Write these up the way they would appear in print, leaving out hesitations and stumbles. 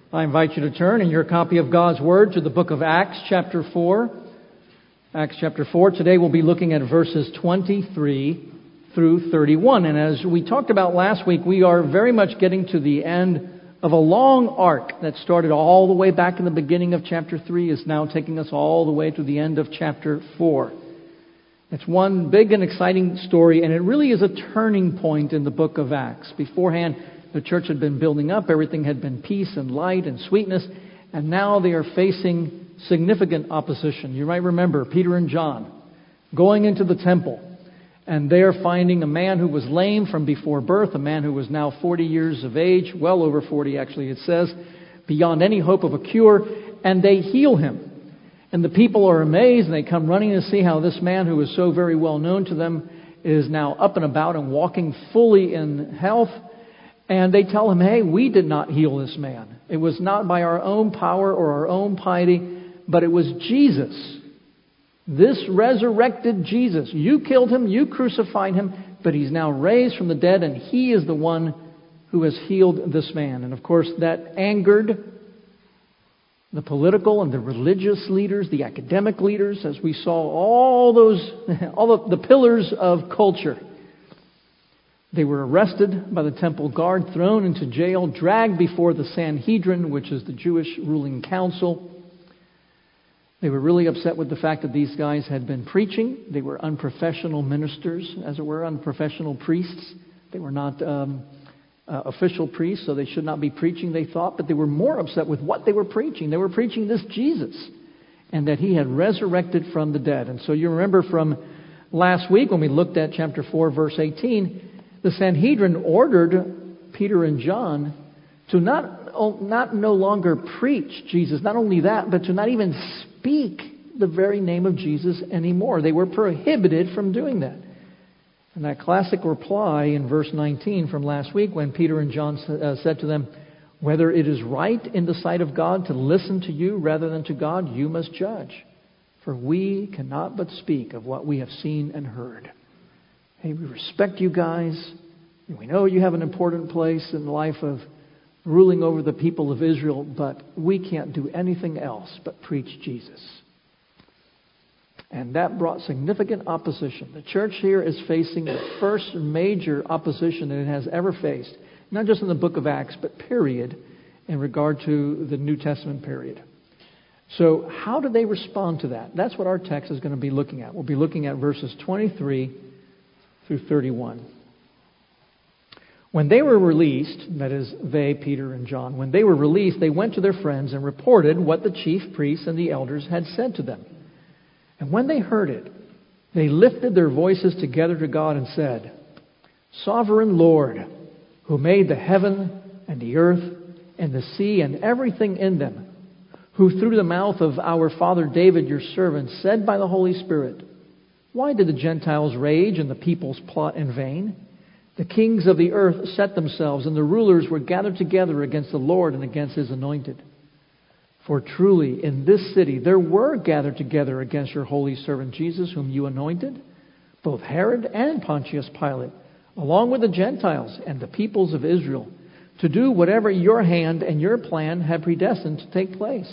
I invite you to turn in your copy of God's Word to the book of Acts chapter 4. Acts chapter 4. Today we'll be looking at verses 23 through 31. And as we talked about last week, we are very much getting to the end of a long arc that started all the way back in the beginning of chapter 3, is now taking us all the way to the end of chapter 4. It's one big and exciting story, and it really is a turning point in the book of Acts. Beforehand, the church had been building up. Everything had been peace and light and sweetness. And now they are facing significant opposition. You might remember Peter and John going into the temple. And they are finding a man who was lame from before birth, a man who was now 40 years of age, well over 40 actually it says, beyond any hope of a cure. And they heal him. And the people are amazed, and they come running to see how this man who is so very well known to them is now up and about and walking fully in health. And they tell him, hey, we did not heal this man. It was not by our own power or our own piety, but it was Jesus. This resurrected Jesus. You killed him, you crucified him, but he's now raised from the dead, and he is the one who has healed this man. And of course, that angered the political and the religious leaders, the academic leaders, as we saw all the pillars of culture. They were arrested by the temple guard, thrown into jail, dragged before the Sanhedrin, which is the Jewish ruling council. They were really upset with the fact that these guys had been preaching. They were unprofessional ministers, as it were, unprofessional priests. They were not official priests, so they should not be preaching, they thought. But they were more upset with what they were preaching. They were preaching this Jesus, and that he had resurrected from the dead. And so you remember from last week when we looked at chapter 4, verse 18, the Sanhedrin ordered Peter and John to not no longer preach Jesus. Not only that, but to not even speak the very name of Jesus anymore. They were prohibited from doing that. And that classic reply in verse 19 from last week, when Peter and John said to them, whether it is right in the sight of God to listen to you rather than to God, you must judge. For we cannot but speak of what we have seen and heard. Hey, we respect you guys. We know you have an important place in the life of ruling over the people of Israel, but we can't do anything else but preach Jesus. And that brought significant opposition. The church here is facing the first major opposition that it has ever faced, not just in the book of Acts, but period, in regard to the New Testament period. So how do they respond to that? That's what our text is going to be looking at. We'll be looking at verses 23 through 31. When they were released, that is, they, Peter and John, when they were released, they went to their friends and reported what the chief priests and the elders had said to them. And when they heard it, they lifted their voices together to God and said, Sovereign Lord, who made the heaven and the earth and the sea and everything in them, who through the mouth of our father David, your servant, said by the Holy Spirit, why did the Gentiles rage and the peoples plot in vain? The kings of the earth set themselves, and the rulers were gathered together against the Lord and against his anointed. For truly in this city there were gathered together against your holy servant Jesus, whom you anointed, both Herod and Pontius Pilate, along with the Gentiles and the peoples of Israel, to do whatever your hand and your plan had predestined to take place.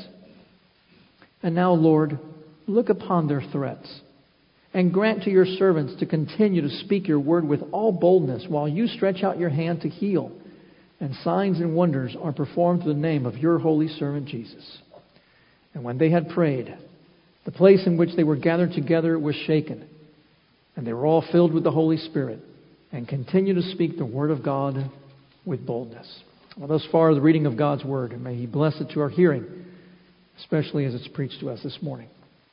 And now, Lord, look upon their threats, and grant to your servants to continue to speak your word with all boldness while you stretch out your hand to heal, and signs and wonders are performed through the name of your holy servant Jesus. And when they had prayed, the place in which they were gathered together was shaken, and they were all filled with the Holy Spirit, and continued to speak the word of God with boldness. Well, thus far, the reading of God's word, and may he bless it to our hearing, especially as it's preached to us this morning.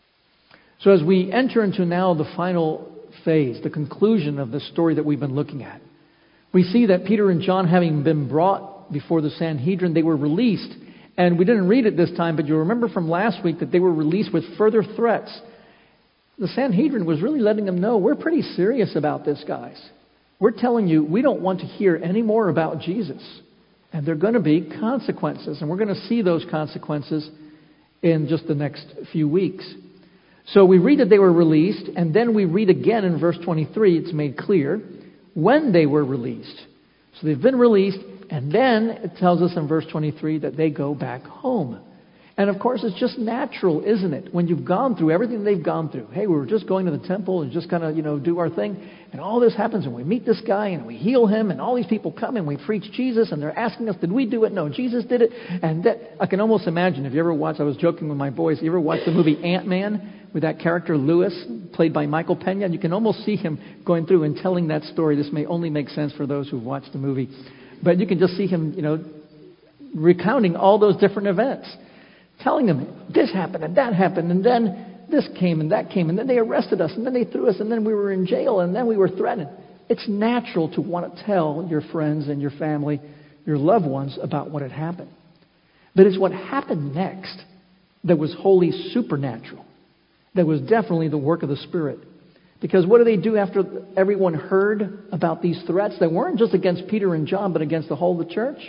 So as we enter into now the final phase, the conclusion of the story that we've been looking at, we see that Peter and John, having been brought before the Sanhedrin, they were released. And we didn't read it this time, but you'll remember from last week that they were released with further threats. The Sanhedrin was really letting them know, we're pretty serious about this, guys. We're telling you, we don't want to hear any more about Jesus. And there are going to be consequences. And we're going to see those consequences in just the next few weeks. So we read that they were released, and then we read again in verse 23, it's made clear, when they were released. So they've been released, And then it tells us in verse 23 that they go back home. And of course, it's just natural, isn't it? When you've gone through everything they've gone through. Hey, we were just going to the temple and just kind of, do our thing. And all this happens and we meet this guy and we heal him and all these people come and we preach Jesus and they're asking us, did we do it? No, Jesus did it. And that, I can almost imagine, if you ever watch, I was joking with my boys, you ever watch the movie Ant-Man with that character Lewis, played by Michael Pena? You can almost see him going through and telling that story. This may only make sense for those who've watched the movie. But you can just see him, recounting all those different events. Telling them, this happened, and that happened, and then this came, and that came, and then they arrested us, and then they threw us, and then we were in jail, and then we were threatened. It's natural to want to tell your friends and your family, your loved ones, about what had happened. But it's what happened next that was wholly supernatural. That was definitely the work of the Spirit. Because what do they do after everyone heard about these threats that weren't just against Peter and John, but against the whole of the church?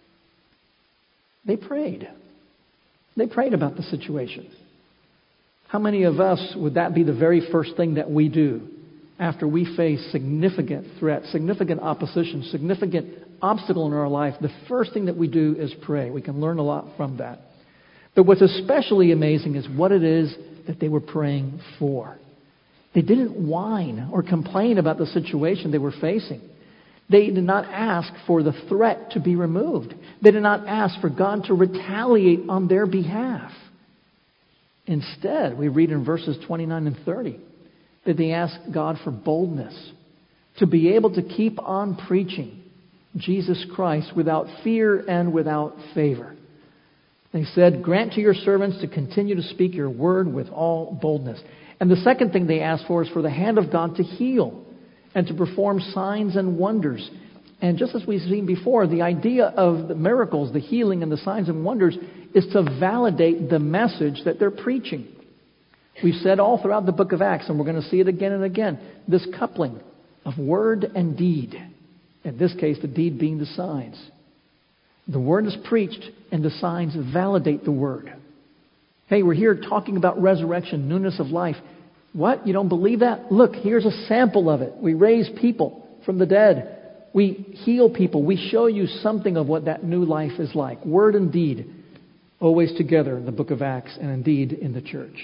They prayed. They prayed about the situation. How many of us would that be the very first thing that we do after we face significant threat, significant opposition, significant obstacle in our life? The first thing that we do is pray. We can learn a lot from that. But what's especially amazing is what it is that they were praying for. They didn't whine or complain about the situation they were facing. They did not ask for the threat to be removed. They did not ask for God to retaliate on their behalf. Instead, we read in verses 29 and 30 that they asked God for boldness to be able to keep on preaching Jesus Christ without fear and without favor. They said, grant to your servants to continue to speak your word with all boldness. And the second thing they asked for is for the hand of God to heal and to perform signs and wonders. And just as we've seen before, the idea of the miracles, the healing and the signs and wonders is to validate the message that they're preaching. We've said all throughout the book of Acts, and we're going to see it again and again, this coupling of word and deed. In this case, the deed being the signs. The word is preached and the signs validate the word. Hey, we're here talking about resurrection, newness of life. What? You don't believe that? Look, here's a sample of it. We raise people from the dead. We heal people. We show you something of what that new life is like. Word and deed, always together in the book of Acts and indeed in the church.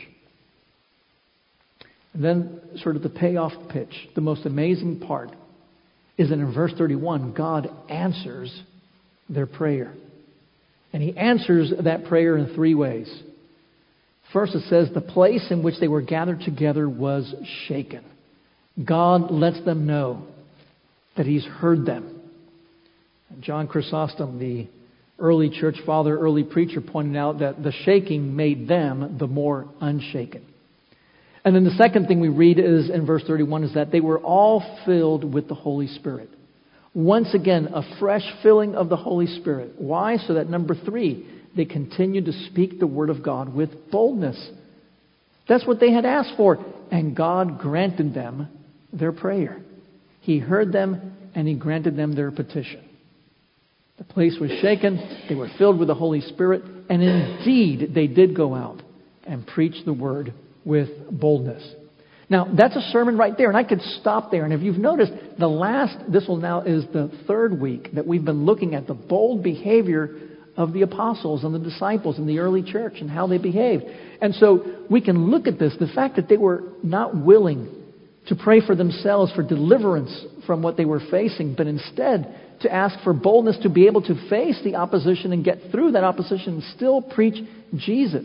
And then sort of the payoff pitch, the most amazing part, is that in verse 31, God answers their prayer. And He answers that prayer in three ways. First, it says the place in which they were gathered together was shaken. God lets them know that He's heard them. And John Chrysostom, the early church father, early preacher, pointed out that the shaking made them the more unshaken. And then the second thing we read is in verse 31 is that they were all filled with the Holy Spirit. Once again, a fresh filling of the Holy Spirit. Why? So that number 3, they continued to speak the word of God with boldness. That's what they had asked for. And God granted them their prayer. He heard them and He granted them their petition. The place was shaken. They were filled with the Holy Spirit. And indeed, they did go out and preach the word with boldness. Now, that's a sermon right there, and I could stop there. And if you've noticed, this will now is the third week that we've been looking at the bold behavior of the apostles and the disciples in the early church and how they behaved. And so we can look at this, the fact that they were not willing to pray for themselves for deliverance from what they were facing, but instead to ask for boldness to be able to face the opposition and get through that opposition and still preach Jesus.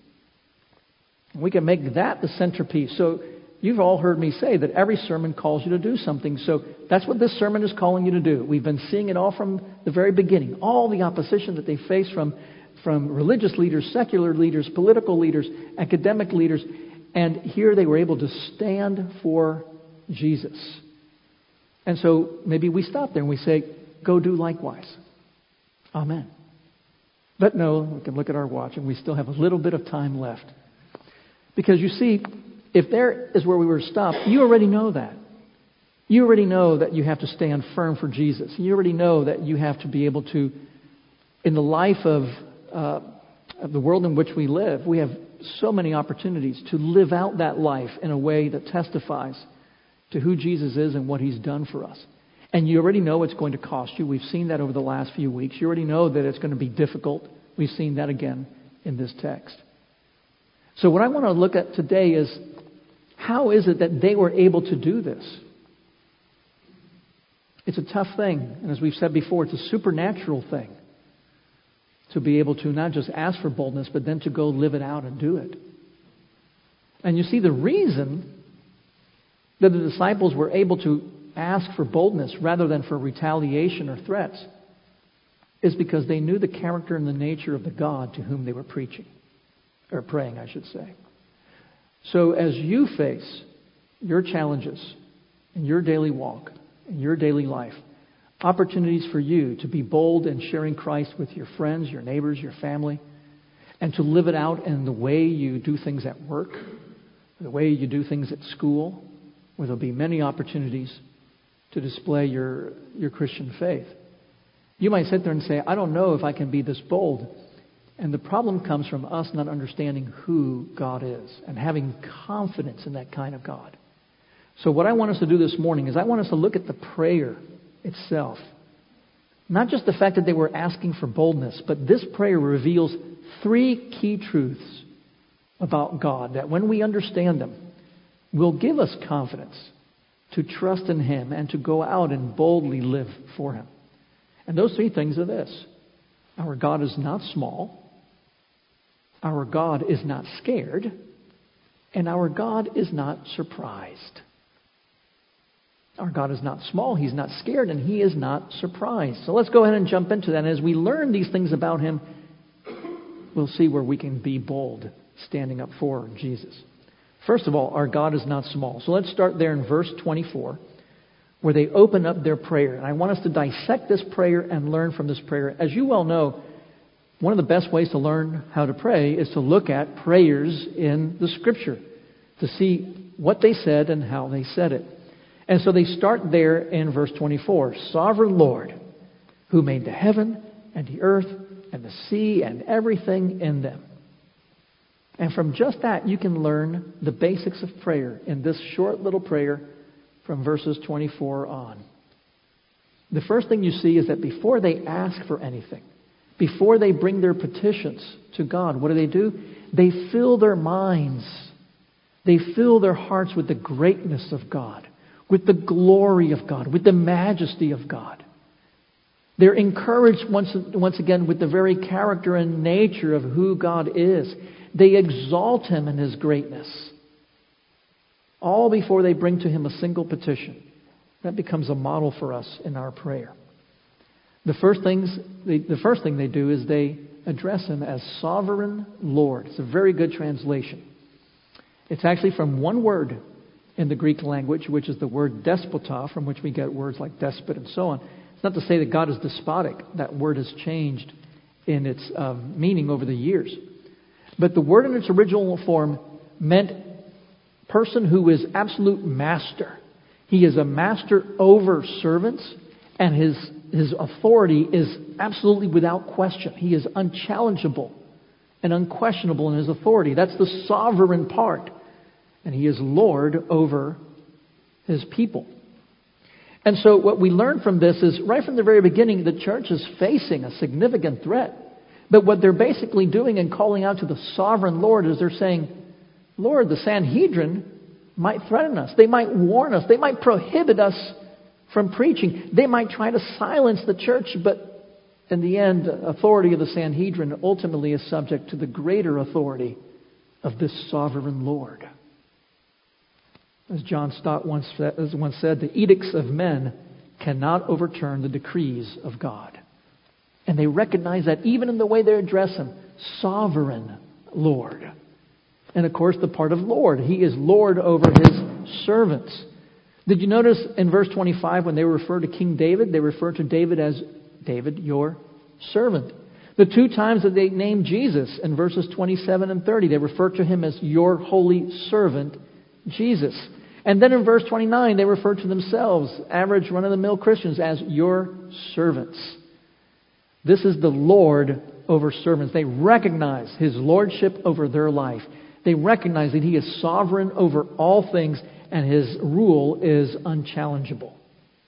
We can make that the centerpiece. So you've all heard me say that every sermon calls you to do something. So that's what this sermon is calling you to do. We've been seeing it all from the very beginning. All the opposition that they face from religious leaders, secular leaders, political leaders, academic leaders. And here they were able to stand for Jesus. And so maybe we stop there and we say, go do likewise. Amen. But no, we can look at our watch and we still have a little bit of time left. Because you see, if there is where we were stopped, you already know that. You already know that you have to stand firm for Jesus. You already know that you have to be able to, in the life of the world in which we live, we have so many opportunities to live out that life in a way that testifies to who Jesus is and what He's done for us. And you already know it's going to cost you. We've seen that over the last few weeks. You already know that it's going to be difficult. We've seen that again in this text. So what I want to look at today is, how is it that they were able to do this? It's a tough thing. And as we've said before, it's a supernatural thing to be able to not just ask for boldness, but then to go live it out and do it. And you see, the reason that the disciples were able to ask for boldness rather than for retaliation or threats is because they knew the character and the nature of the God to whom they were preaching, or praying, I should say. So as you face your challenges in your daily walk, in your daily life, opportunities for you to be bold in sharing Christ with your friends, your neighbors, your family, and to live it out in the way you do things at work, the way you do things at school, where there'll be many opportunities to display your Christian faith. You might sit there and say, I don't know if I can be this bold. And the problem comes from us not understanding who God is and having confidence in that kind of God. So what I want us to do this morning is I want us to look at the prayer itself. Not just the fact that they were asking for boldness, but this prayer reveals three key truths about God that when we understand them, will give us confidence to trust in Him and to go out and boldly live for Him. And those three things are this. Our God is not small. Our God is not scared. And our God is not surprised. Our God is not small, He's not scared, and He is not surprised. So let's go ahead and jump into that. And as we learn these things about Him, we'll see where we can be bold standing up for Jesus. First of all, our God is not small. So let's start there in verse 24, where they open up their prayer. And I want us to dissect this prayer and learn from this prayer. As you well know, one of the best ways to learn how to pray is to look at prayers in the Scripture, to see what they said and how they said it. And so they start there in verse 24. Sovereign Lord, who made the heaven and the earth and the sea and everything in them. And from just that, you can learn the basics of prayer in this short little prayer from verses 24 on. The first thing you see is that before they ask for anything, before they bring their petitions to God, what do? They fill their minds. They fill their hearts with the greatness of God, with the glory of God, with the majesty of God. They're encouraged once again with the very character and nature of who God is. They exalt Him in His greatness. All before they bring to Him a single petition. That becomes a model for us in our prayer. The first thing they do is they address Him as Sovereign Lord. It's a very good translation. It's actually from one word in the Greek language, which is the word despota, from which we get words like despot and so on. It's not to say that God is despotic. That word has changed in its meaning over the years. But the word in its original form meant person who is absolute master. He is a master over servants, and his authority is absolutely without question. He is unchallengeable and unquestionable in His authority. That's the sovereign part. And He is Lord over His people. And so what we learn from this is right from the very beginning, the church is facing a significant threat. But what they're basically doing and calling out to the sovereign Lord is they're saying, Lord, the Sanhedrin might threaten us. They might warn us. They might prohibit us from preaching. They might try to silence the church. But in the end, authority of the Sanhedrin ultimately is subject to the greater authority of this sovereign Lord. As John Stott once said, the edicts of men cannot overturn the decrees of God. And they recognize that even in the way they address Him, Sovereign Lord. And of course, the part of Lord. He is Lord over His servants. Did you notice in verse 25 when they refer to King David, they refer to David as David, your servant. The two times that they name Jesus in verses 27 and 30, they refer to Him as your holy servant, Jesus. And then in verse 29, they refer to themselves, average run-of-the-mill Christians, as your servants. This is the Lord over servants. They recognize His lordship over their life. They recognize that He is sovereign over all things and His rule is unchallengeable.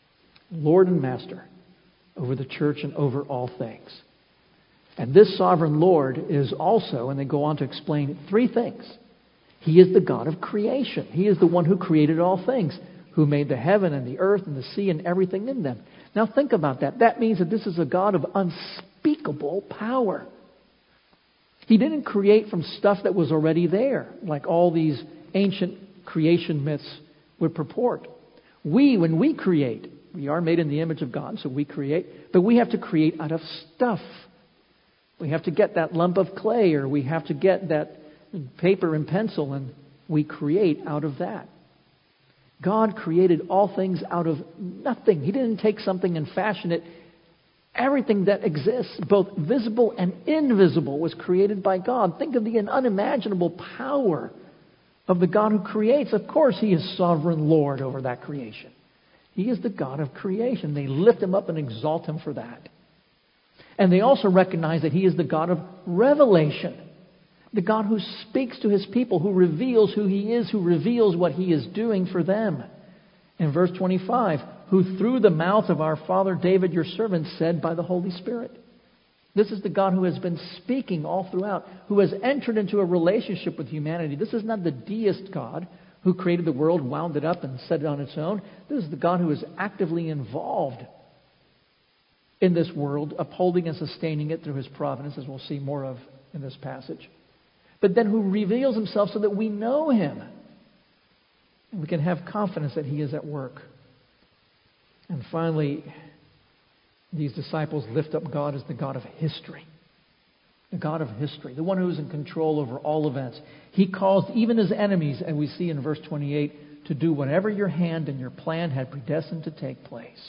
Lord and Master over the church and over all things. And this sovereign Lord is also, and they go on to explain three things. He is the God of creation. He is the one who created all things, who made the heaven and the earth and the sea and everything in them. Now think about that. That means that this is a God of unspeakable power. He didn't create from stuff that was already there, like all these ancient creation myths would purport. When we create, we are made in the image of God, so we create, but we have to create out of stuff. We have to get that lump of clay, or we have to get that paper and pencil, and we create out of that. God created all things out of nothing. He didn't take something and fashion it. Everything that exists, both visible and invisible, was created by God. Think of the unimaginable power of the God who creates. Of course, He is sovereign Lord over that creation. He is the God of creation. They lift Him up and exalt Him for that. And they also recognize that He is the God of revelation. The God who speaks to His people, who reveals who He is, who reveals what He is doing for them. In verse 25, who through the mouth of our father David, your servant, said by the Holy Spirit. This is the God who has been speaking all throughout, who has entered into a relationship with humanity. This is not the deist God who created the world, wound it up, and set it on its own. This is the God who is actively involved in this world, upholding and sustaining it through His providence, as we'll see more of in this passage. But then who reveals Himself so that we know Him. And we can have confidence that He is at work. And finally, these disciples lift up God as the God of history. The God of history, the one who is in control over all events. He caused even His enemies, and we see in verse 28, to do whatever your hand and your plan had predestined to take place.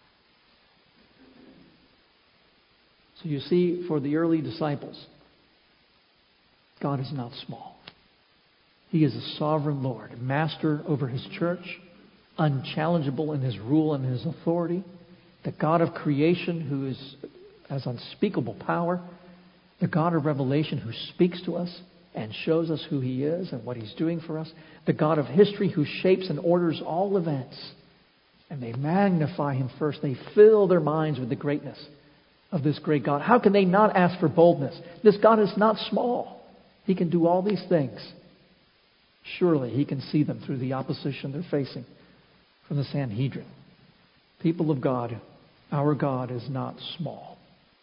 So you see, for the early disciples, God is not small. He is a sovereign Lord, master over His church, unchallengeable in His rule and His authority, the God of creation who has unspeakable power, the God of revelation who speaks to us and shows us who He is and what He's doing for us, the God of history who shapes and orders all events. And they magnify Him first. They fill their minds with the greatness of this great God. How can they not ask for boldness? This God is not small. He can do all these things. Surely He can see them through the opposition they're facing from the Sanhedrin. People of God, our God is not small.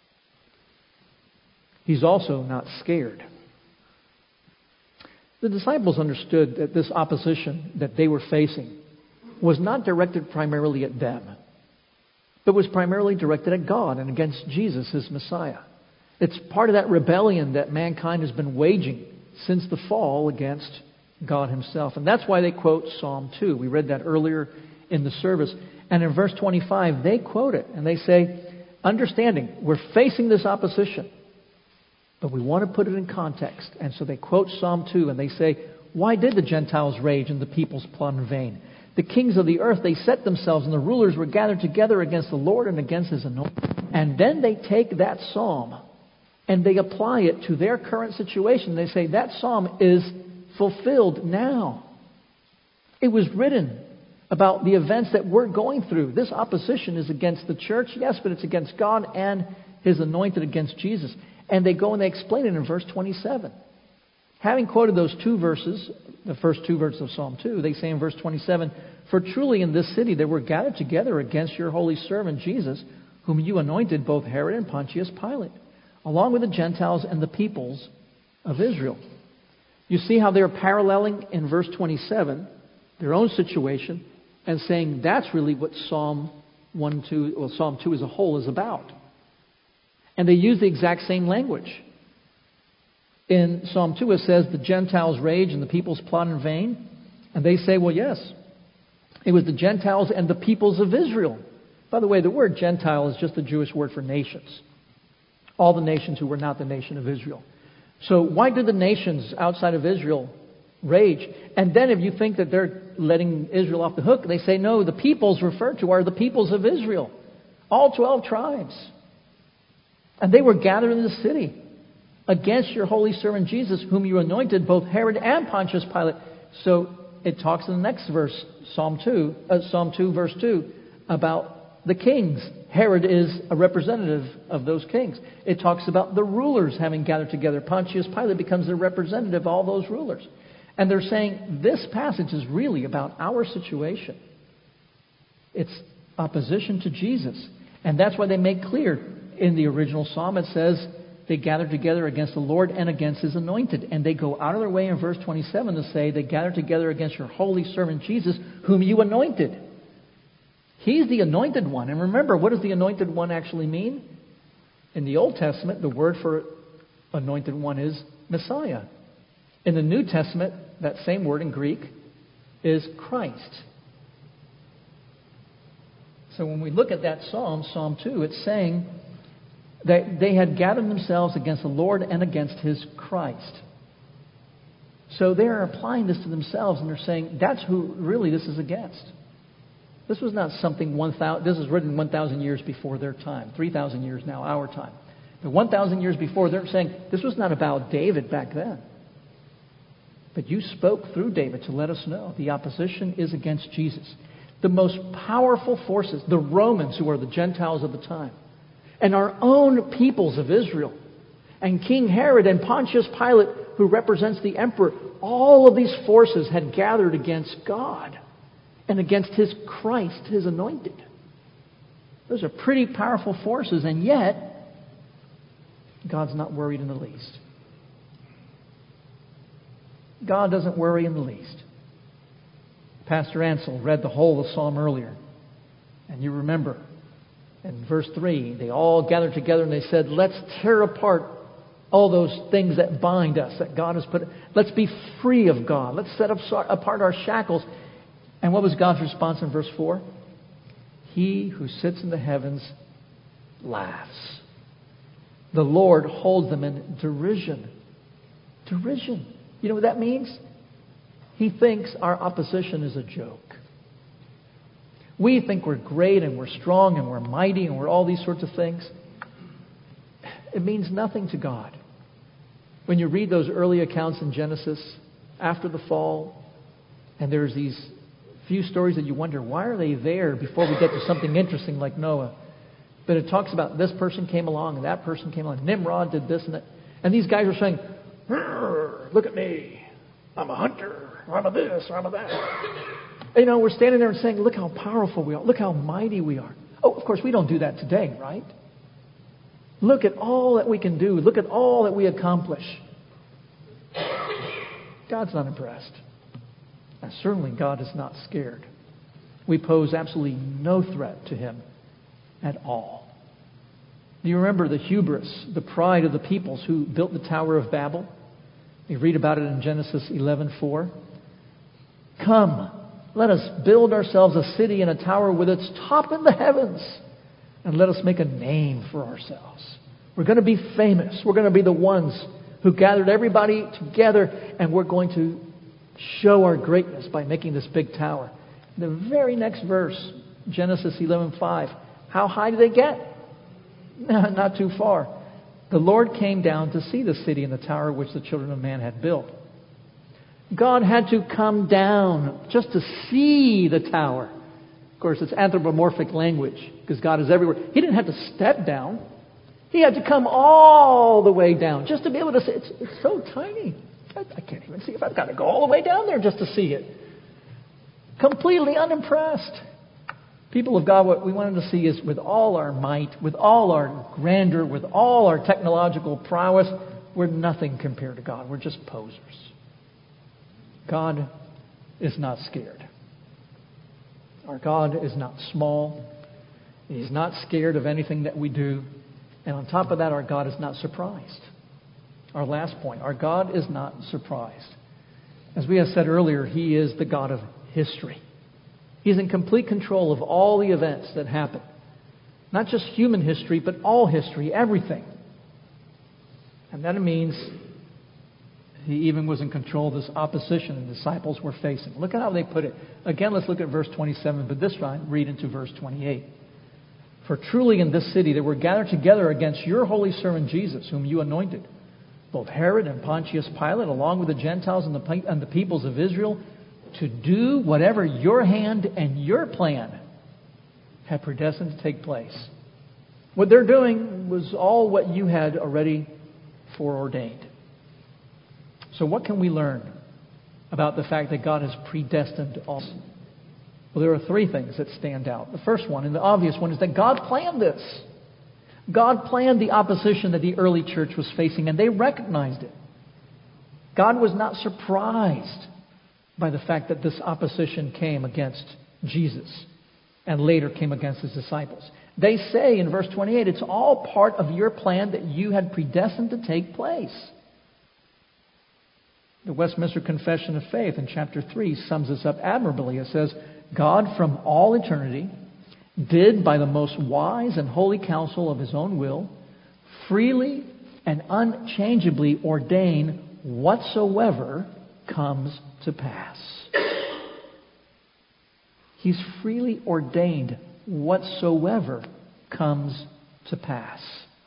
He's also not scared. The disciples understood that this opposition that they were facing was not directed primarily at them, but was primarily directed at God and against Jesus, His Messiah. It's part of that rebellion that mankind has been waging since the fall against God Himself. And that's why they quote Psalm 2. We read that earlier in the service. And in verse 25, they quote it. And they say, understanding, we're facing this opposition, but we want to put it in context. And so they quote Psalm 2 and they say, why did the Gentiles rage and the peoples plot in vain? The kings of the earth, they set themselves, and the rulers were gathered together against the Lord and against His anointed. And then they take that psalm and they apply it to their current situation. They say that psalm is fulfilled now. It was written about the events that we're going through. This opposition is against the church, yes, but it's against God and His anointed, against Jesus. And they go and they explain it in verse 27. Having quoted those two verses, the first two verses of Psalm 2, they say in verse 27, for truly in this city they were gathered together against your holy servant Jesus, whom you anointed, both Herod and Pontius Pilate, along with the Gentiles and the peoples of Israel. You see how they're paralleling in verse 27 their own situation and saying that's really what Psalm 2 as a whole is about. And they use the exact same language. In Psalm 2 it says the Gentiles rage and the peoples plot in vain. And they say, well, yes, it was the Gentiles and the peoples of Israel. By the way, the word Gentile is just the Jewish word for nations. All the nations who were not the nation of Israel. So why did the nations outside of Israel rage? And then if you think that they're letting Israel off the hook, they say, no, the peoples referred to are the peoples of Israel. All 12 tribes. And they were gathered in the city against your holy servant Jesus, whom you anointed, both Herod and Pontius Pilate. So it talks in the next verse, Psalm 2 verse 2, about the kings. Herod is a representative of those kings. It talks about the rulers having gathered together. Pontius Pilate becomes the representative of all those rulers. And they're saying this passage is really about our situation. It's opposition to Jesus. And that's why they make clear in the original psalm it says they gathered together against the Lord and against His anointed. And they go out of their way in verse 27 to say they gathered together against your holy servant Jesus, whom you anointed. He's the anointed one. And remember, what does the anointed one actually mean? In the Old Testament, the word for anointed one is Messiah. In the New Testament, that same word in Greek is Christ. So when we look at that psalm, Psalm 2, it's saying that they had gathered themselves against the Lord and against His Christ. So they're applying this to themselves, and they're saying that's who really this is against. This was not something this was written 1,000 years before their time, 3,000 years now, our time. But 1,000 years before, they're saying this was not about David back then. But you spoke through David to let us know the opposition is against Jesus. The most powerful forces, the Romans, who are the Gentiles of the time, and our own peoples of Israel, and King Herod and Pontius Pilate, who represents the emperor, all of these forces had gathered against God and against His Christ, His anointed. Those are pretty powerful forces, and yet God's not worried in the least. God doesn't worry in the least. Pastor Ansel read the whole of the psalm earlier. And you remember, in verse 3, they all gathered together and they said, let's tear apart all those things that bind us, that God has put. Let's be free of God. Let's set apart our shackles. And what was God's response in verse 4? He who sits in the heavens laughs. The Lord holds them in derision. Derision. You know what that means? He thinks our opposition is a joke. We think we're great and we're strong and we're mighty and we're all these sorts of things. It means nothing to God. When you read those early accounts in Genesis after the fall, and there's these few stories that you wonder, why are they there before we get to something interesting like Noah? But it talks about this person came along and that person came along. Nimrod did this and that. And these guys are saying, look at me. I'm a hunter. I'm a this. I'm a that. You know, we're standing there and saying, look how powerful we are. Look how mighty we are. Oh, of course, we don't do that today, right? Look at all that we can do. Look at all that we accomplish. God's not impressed. And certainly God is not scared. We pose absolutely no threat to Him at all. Do you remember the hubris, the pride of the peoples who built the Tower of Babel? You read about it in Genesis 11:4. Come, let us build ourselves a city and a tower with its top in the heavens, and let us make a name for ourselves. We're going to be famous. We're going to be the ones who gathered everybody together, and we're going to show our greatness by making this big tower. The very next verse, Genesis 11:5. How high do they get? Not too far. The Lord came down to see the city and the tower which the children of man had built. God had to come down just to see the tower. Of course, it's anthropomorphic language because God is everywhere. He didn't have to step down. He had to come all the way down just to be able to see. It's so tiny. I can't even see if I've got to go all the way down there just to see it. Completely unimpressed. People of God, what we want Him to see is with all our might, with all our grandeur, with all our technological prowess, we're nothing compared to God. We're just posers. God is not scared. Our God is not small. He's not scared of anything that we do. And on top of that, our God is not surprised. Our last point, our God is not surprised. As we have said earlier, He is the God of history. He's in complete control of all the events that happen. Not just human history, but all history, everything. And that means He even was in control of this opposition the disciples were facing. Look at how they put it. Again, let's look at verse 27, but this time read into verse 28. For truly in this city they were gathered together against your holy servant Jesus, whom you anointed, both Herod and Pontius Pilate, along with the Gentiles and the peoples of Israel, to do whatever your hand and your plan had predestined to take place. What they're doing was all what you had already foreordained. So what can we learn about the fact that God has predestined all? Well, there are three things that stand out. The first one, and the obvious one, is that God planned this. God planned the opposition that the early church was facing, and they recognized it. God was not surprised by the fact that this opposition came against Jesus and later came against his disciples. They say in verse 28, it's all part of your plan that you had predestined to take place. The Westminster Confession of Faith in chapter 3 sums this up admirably. It says, God from all eternity did by the most wise and holy counsel of his own will freely and unchangeably ordain whatsoever comes to pass. He's freely ordained whatsoever comes to pass.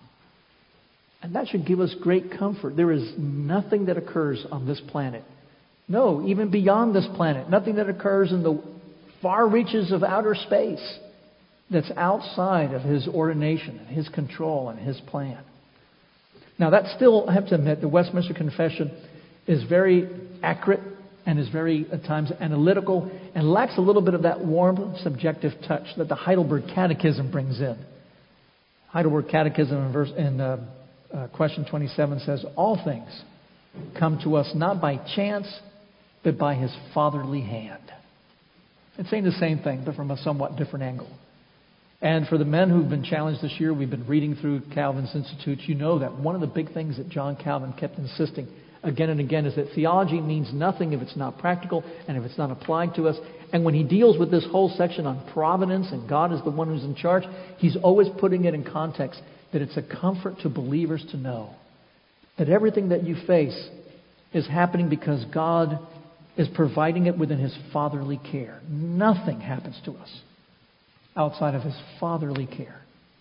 And that should give us great comfort. There is nothing that occurs on this planet. No, even beyond this planet. Nothing that occurs in the far reaches of outer space that's outside of his ordination and his control and his plan. Now that still, I have to admit, the Westminster Confession is very accurate and is very, at times, analytical and lacks a little bit of that warm, subjective touch that the Heidelberg Catechism brings in. Heidelberg Catechism in question 27 says, all things come to us not by chance, but by his fatherly hand. It's saying the same thing, but from a somewhat different angle. And for the men who've been challenged this year, we've been reading through Calvin's Institutes. You know that one of the big things that John Calvin kept insisting again and again is that theology means nothing if it's not practical and if it's not applied to us. And when he deals with this whole section on providence and God is the one who's in charge, he's always putting it in context that it's a comfort to believers to know that everything that you face is happening because God is providing it within his fatherly care. Nothing happens to us outside of his fatherly care.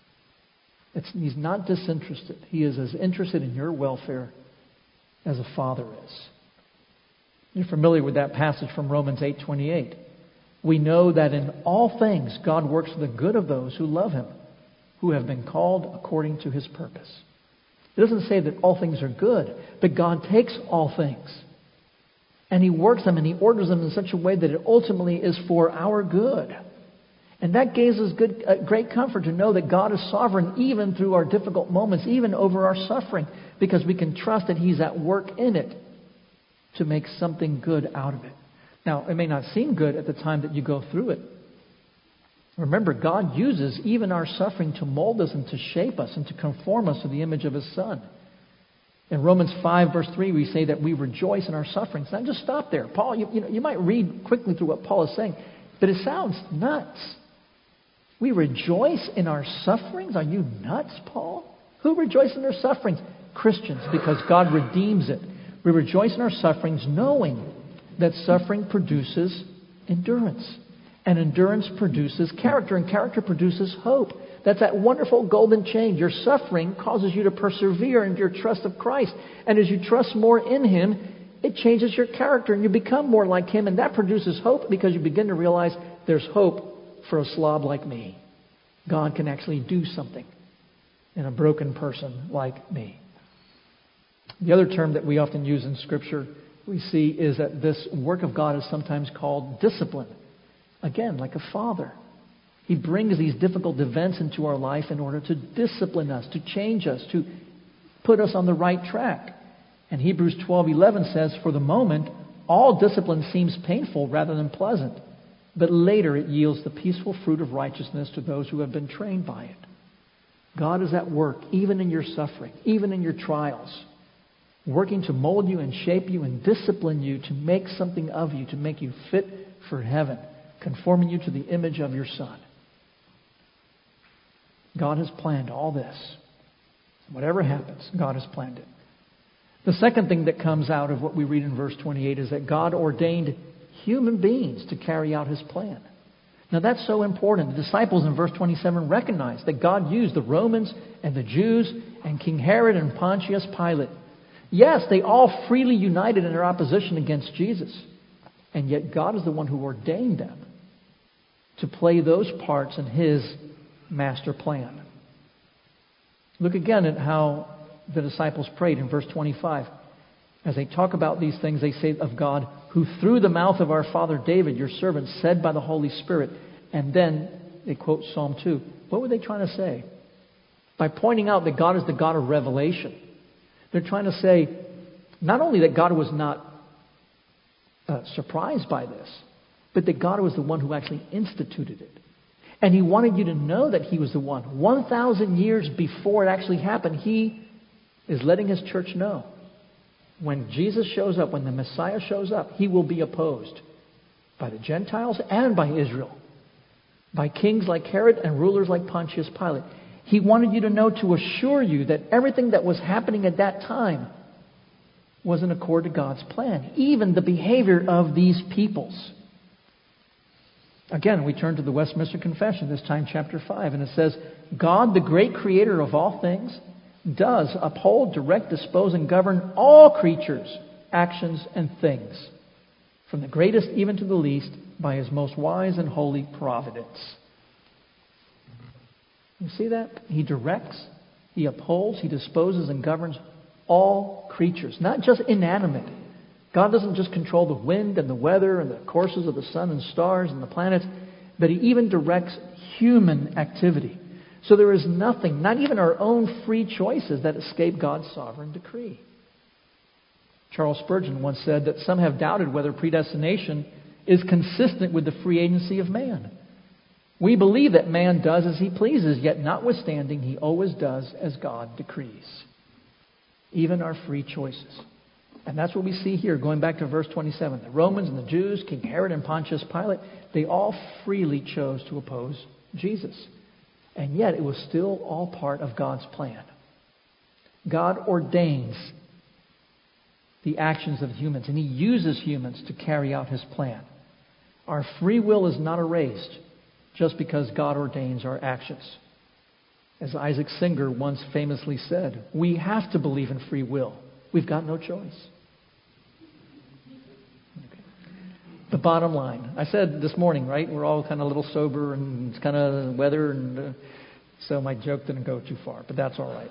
He's not disinterested. He is as interested in your welfare as a father is. You're familiar with that passage from Romans 8:28. We know that in all things God works for the good of those who love him, who have been called according to his purpose. It doesn't say that all things are good, but God takes all things and he works them and he orders them in such a way that it ultimately is for our good. And that gives us great comfort to know that God is sovereign even through our difficult moments, even over our suffering, because we can trust that he's at work in it to make something good out of it. Now, it may not seem good at the time that you go through it. Remember, God uses even our suffering to mold us and to shape us and to conform us to the image of his Son. In Romans 5, verse 3, we say that we rejoice in our sufferings. Now, just stop there. Paul, you might read quickly through what Paul is saying, but it sounds nuts. We rejoice in our sufferings? Are you nuts, Paul? Who rejoices in their sufferings? Christians, because God redeems it. We rejoice in our sufferings knowing that suffering produces endurance. And endurance produces character, and character produces hope. That's that wonderful golden chain. Your suffering causes you to persevere in your trust of Christ. And as you trust more in him, it changes your character and you become more like him. And that produces hope because you begin to realize there's hope for a slob like me. God can actually do something in a broken person like me. The other term that we often use in Scripture we see is that this work of God is sometimes called discipline. Again, like a father. He brings these difficult events into our life in order to discipline us, to change us, to put us on the right track. And Hebrews 12:11 says, for the moment, all discipline seems painful rather than pleasant. But later it yields the peaceful fruit of righteousness to those who have been trained by it. God is at work, even in your suffering, even in your trials, working to mold you and shape you and discipline you to make something of you, to make you fit for heaven, conforming you to the image of your Son. God has planned all this. Whatever happens, God has planned it. The second thing that comes out of what we read in verse 28 is that God ordained human beings to carry out his plan. Now that's so important. The disciples in verse 27 recognize that God used the Romans and the Jews and King Herod and Pontius Pilate. Yes, they all freely united in their opposition against Jesus. And yet God is the one who ordained them. to play those parts in His master plan. Look again at how the disciples prayed in verse 25. As they talk about these things, they say of God, who through the mouth of our father David, your servant, said by the Holy Spirit. And then they quote Psalm 2. What were they trying to say? By pointing out that God is the God of revelation, they're trying to say not only that God was not surprised by this, but that God was the one who actually instituted it. And He wanted you to know that He was the one. 1,000 years before it actually happened, He is letting His church know. When Jesus shows up, when the Messiah shows up, He will be opposed by the Gentiles and by Israel, by kings like Herod and rulers like Pontius Pilate. He wanted you to know, to assure you that everything that was happening at that time was in accord to God's plan, even the behavior of these peoples. Again, we turn to the Westminster Confession, this time chapter 5, and it says, God, the great creator of all things, does uphold, direct, dispose, and govern all creatures, actions, and things, from the greatest even to the least, by His most wise and holy providence. You see that? He directs, He upholds, He disposes, and governs all creatures, not just inanimate. God doesn't just control the wind and the weather and the courses of the sun and stars and the planets, but He even directs human activity. So there is nothing, not even our own free choices, that escape God's sovereign decree. Charles Spurgeon once said that some have doubted whether predestination is consistent with the free agency of man. We believe that man does as he pleases, yet notwithstanding, he always does as God decrees. Even our free choices. And that's what we see here, going back to verse 27. The Romans and the Jews, King Herod and Pontius Pilate, they all freely chose to oppose Jesus. And yet it was still all part of God's plan. God ordains the actions of humans, and He uses humans to carry out His plan. Our free will is not erased just because God ordains our actions. As Isaac Singer once famously said, we have to believe in free will. We've got no choice. Okay. The bottom line. I said this morning, right? We're all kind of a little sober and it's kind of weather, and so my joke didn't go too far, but that's all right.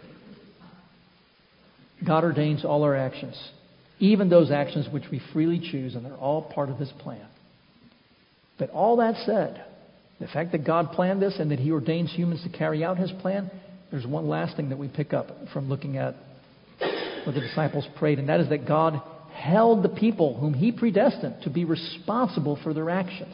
God ordains all our actions, even those actions which we freely choose, and they're all part of His plan. But all that said, the fact that God planned this and that He ordains humans to carry out His plan, there's one last thing that we pick up from looking at what the disciples prayed, and that is that God held the people whom He predestined to be responsible for their actions.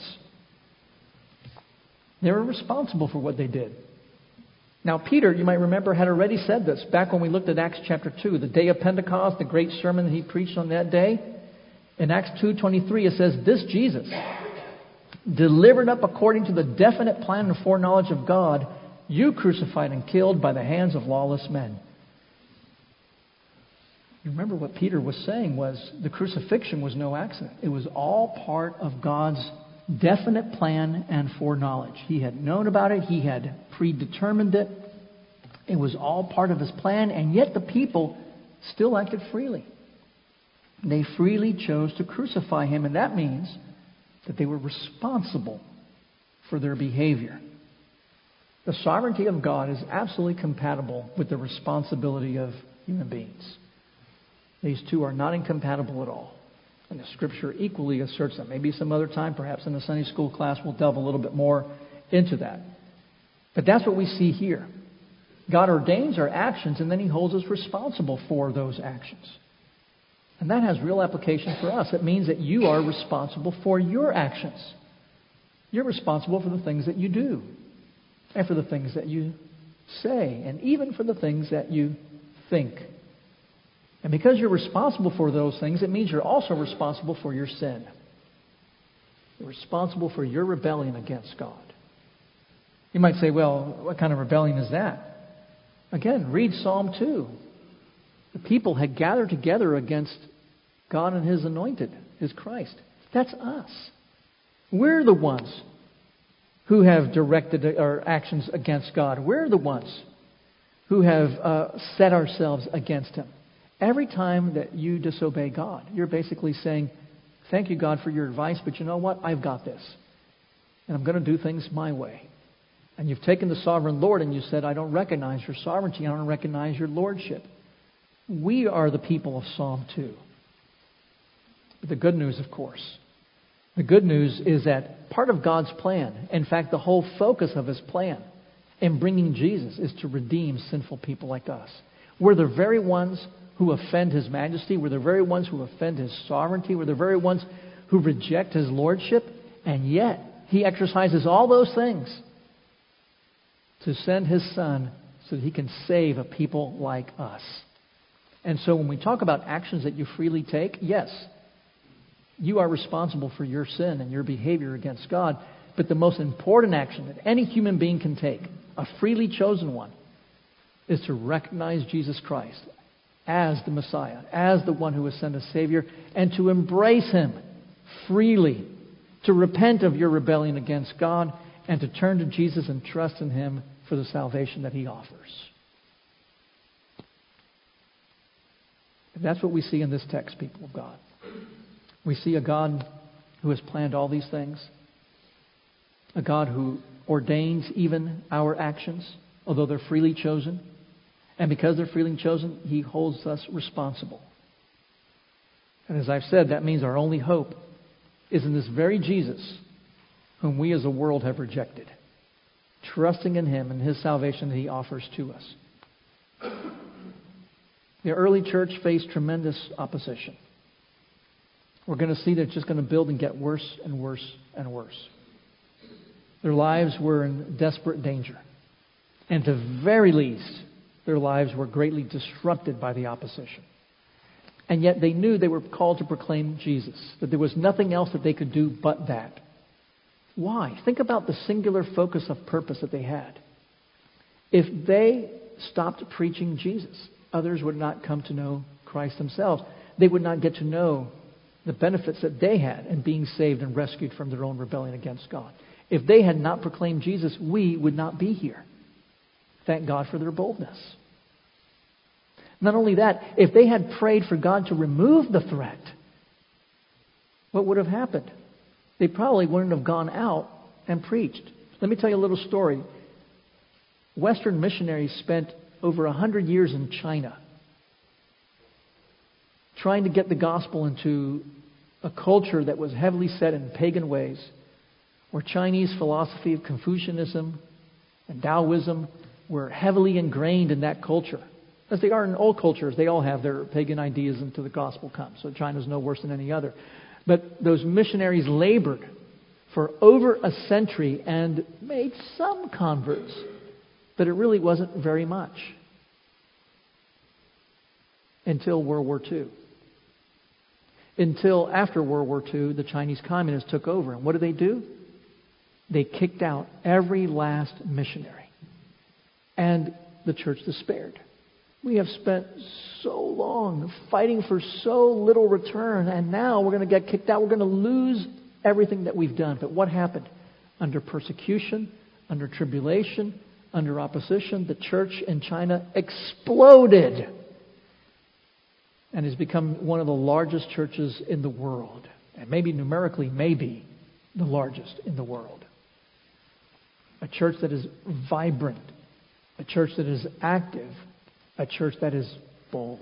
They were responsible for what they did. Now, Peter, you might remember, had already said this back when we looked at Acts chapter 2, the day of Pentecost, the great sermon that he preached on that day. In Acts 2:23, it says, this Jesus, delivered up according to the definite plan and foreknowledge of God, you crucified and killed by the hands of lawless men. You remember what Peter was saying was the crucifixion was no accident. It was all part of God's definite plan and foreknowledge. He had known about it. He had predetermined it. It was all part of His plan, and yet the people still acted freely. They freely chose to crucify Him, and that means that they were responsible for their behavior. The sovereignty of God is absolutely compatible with the responsibility of human beings. These two are not incompatible at all. And the Scripture equally asserts that. Maybe some other time, perhaps in the Sunday school class, we'll delve a little bit more into that. But that's what we see here. God ordains our actions, and then He holds us responsible for those actions. And that has real application for us. It means that you are responsible for your actions. You're responsible for the things that you do, and for the things that you say, and even for the things that you think. And because you're responsible for those things, it means you're also responsible for your sin. You're responsible for your rebellion against God. You might say, well, what kind of rebellion is that? Again, read Psalm 2. The people had gathered together against God and His anointed, His Christ. That's us. We're the ones who have directed our actions against God. We're the ones who have set ourselves against Him. Every time that you disobey God, you're basically saying, thank you, God, for your advice, but you know what? I've got this. and I'm going to do things my way. And you've taken the sovereign Lord and you said, I don't recognize your sovereignty. I don't recognize your lordship. We are the people of Psalm 2. But the good news, of course, the good news is that part of God's plan, in fact, the whole focus of His plan in bringing Jesus is to redeem sinful people like us. We're the very ones who offend His majesty. We're the very ones who offend His sovereignty. We're the very ones who reject His lordship. And yet, He exercises all those things to send His Son so that He can save a people like us. And so when we talk about actions that you freely take, yes, you are responsible for your sin and your behavior against God. But the most important action that any human being can take, a freely chosen one, is to recognize Jesus Christ as the Messiah, as the one who has sent a Savior, and to embrace Him freely, to repent of your rebellion against God, and to turn to Jesus and trust in Him for the salvation that He offers. And that's what we see in this text, people of God. We see a God who has planned all these things, a God who ordains even our actions, although they're freely chosen. And because they're freely chosen, He holds us responsible. And as I've said, that means our only hope is in this very Jesus whom we as a world have rejected, trusting in Him and His salvation that He offers to us. The early church faced tremendous opposition. We're going to see that it's just going to build and get worse and worse and worse. Their lives were in desperate danger. And at the very least, their lives were greatly disrupted by the opposition. And yet they knew they were called to proclaim Jesus, that there was nothing else that they could do but that. Why? Think about the singular focus of purpose that they had. If they stopped preaching Jesus, others would not come to know Christ themselves. They would not get to know the benefits that they had in being saved and rescued from their own rebellion against God. If they had not proclaimed Jesus, we would not be here. Thank God for their boldness. Not only that, if they had prayed for God to remove the threat, what would have happened? They probably wouldn't have gone out and preached. Let me tell you a little story. Western missionaries spent over 100 years in China trying to get the gospel into a culture that was heavily set in pagan ways, where Chinese philosophy of Confucianism and Taoism were heavily ingrained in that culture. As they are in all cultures, they all have their pagan ideas until the gospel comes. So China's no worse than any other. But those missionaries labored for over a century and made some converts, but it really wasn't very much until World War II. Until after World War II, the Chinese communists took over. And what do? They kicked out every last missionary. And the church despaired. We have spent so long fighting for so little return, and now we're going to get kicked out. We're going to lose everything that we've done. But what happened? Under persecution, under tribulation, under opposition, the church in China exploded and has become one of the largest churches in the world. And maybe numerically, maybe the largest in the world. A church that is vibrant. A church that is active. A church that is bold.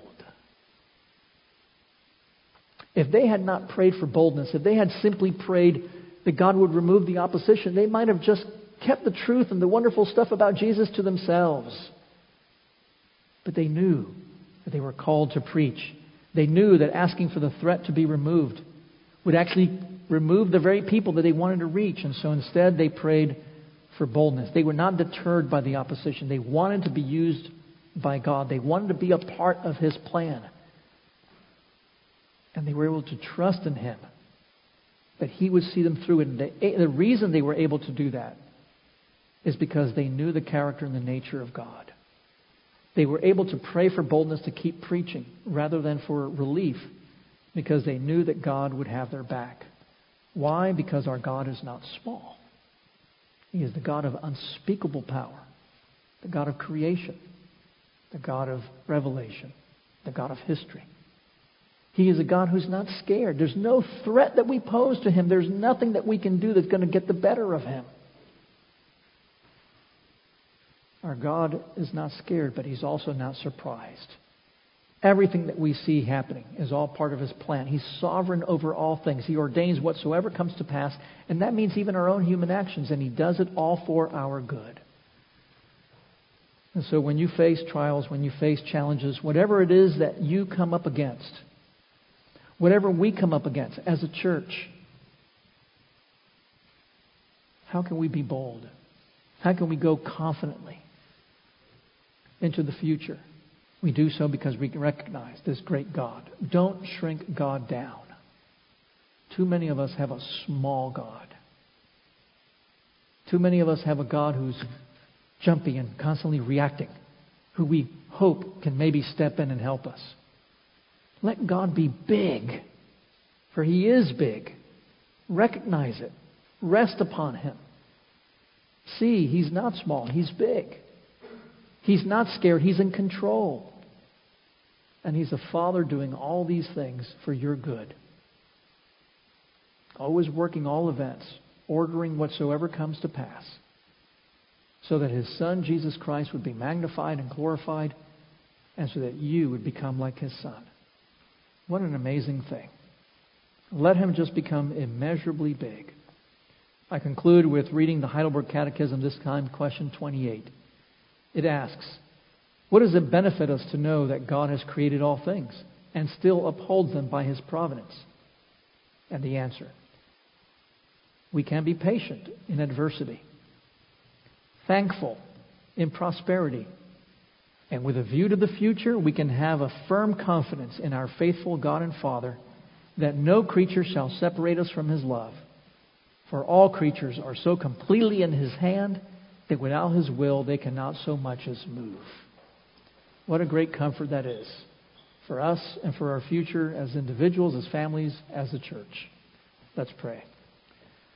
If they had not prayed for boldness, if they had simply prayed that God would remove the opposition, they might have just kept the truth and the wonderful stuff about Jesus to themselves. But they knew that they were called to preach. They knew that asking for the threat to be removed would actually remove the very people that they wanted to reach. And so instead they prayed for boldness. They were not deterred by the opposition. They wanted to be used by God. They wanted to be a part of His plan. And they were able to trust in Him, that He would see them through. And the reason they were able to do that is because they knew the character and the nature of God. They were able to pray for boldness to keep preaching rather than for relief, because they knew that God would have their back. Why? Because our God is not small. He is the God of unspeakable power, the God of creation, the God of revelation, the God of history. He is a God who's not scared. There's no threat that we pose to Him. There's nothing that we can do that's going to get the better of Him. Our God is not scared, but He's also not surprised. Everything that we see happening is all part of His plan. He's sovereign over all things. He ordains whatsoever comes to pass, and that means even our own human actions, and He does it all for our good. And so when you face trials, when you face challenges, whatever it is that you come up against, whatever we come up against as a church, how can we be bold? How can we go confidently into the future? We do so because we recognize this great God. Don't shrink God down. Too many of us have a small God. Too many of us have a God who's jumpy and constantly reacting, who we hope can maybe step in and help us. Let God be big, for He is big. Recognize it. Rest upon Him. See, He's not small. He's big. He's not scared. He's in control. And He's a Father doing all these things for your good. Always working all events, ordering whatsoever comes to pass, so that His Son, Jesus Christ, would be magnified and glorified, and so that you would become like His Son. What an amazing thing. Let Him just become immeasurably big. I conclude with reading the Heidelberg Catechism, this time question 28. It asks, what does it benefit us to know that God has created all things and still upholds them by His providence? And the answer, we can be patient in adversity, thankful in prosperity, and with a view to the future, we can have a firm confidence in our faithful God and Father that no creature shall separate us from His love. For all creatures are so completely in His hand that without His will they cannot so much as move. What a great comfort that is for us and for our future as individuals, as families, as a church. Let's pray.